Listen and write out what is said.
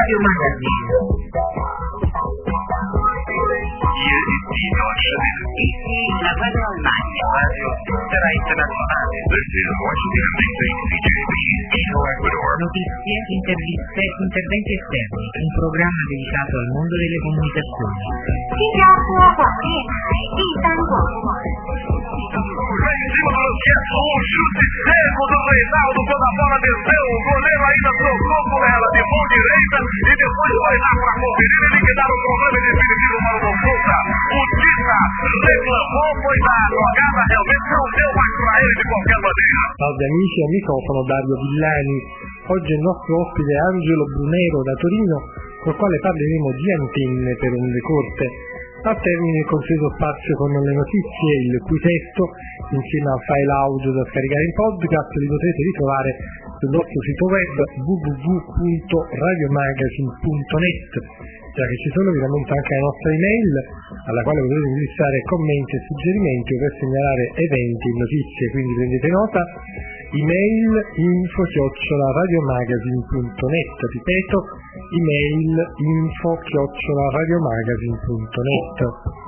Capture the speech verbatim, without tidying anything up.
Radio Magazine. Hier ist die deutsche Welle. Ici la Radio Allemagne. Radio Intera Internazionale. This is Washington D C, C J B, Quito, Ecuador. Notizie, interviste, interventi esterni. Un programma dedicato al mondo delle comunicazioni. 新加坡广电台第三广播网。 Em cima do Luquete, o chute seco do Reinaldo quando a bola desceu, o goleiro ainda tocou com ela de mão direita e depois foi lá para conferir e liquidar o problema definitivo para o Consulta. O Tita reclamou, pois a jogada realmente não deu mais para ele de qualquer maneira. Salve amici, al microfono Dario Villani. Oggi il nostro ospite è Angelo Brunero da Torino, col quale parleremo di antenne per onde corte. A termine il consueto spazio con le notizie, il cui testo, insieme al file audio da scaricare in podcast, li potrete ritrovare sul nostro sito web w w w punto radiomagazine punto net. Già che ci sono, vi rammento anche la nostra email, alla quale potete indirizzare commenti e suggerimenti o per segnalare eventi, notizie, quindi prendete nota. Email info chiocciola radiomagazine punto net, ripeto, email info chiocciola radiomagazine punto net.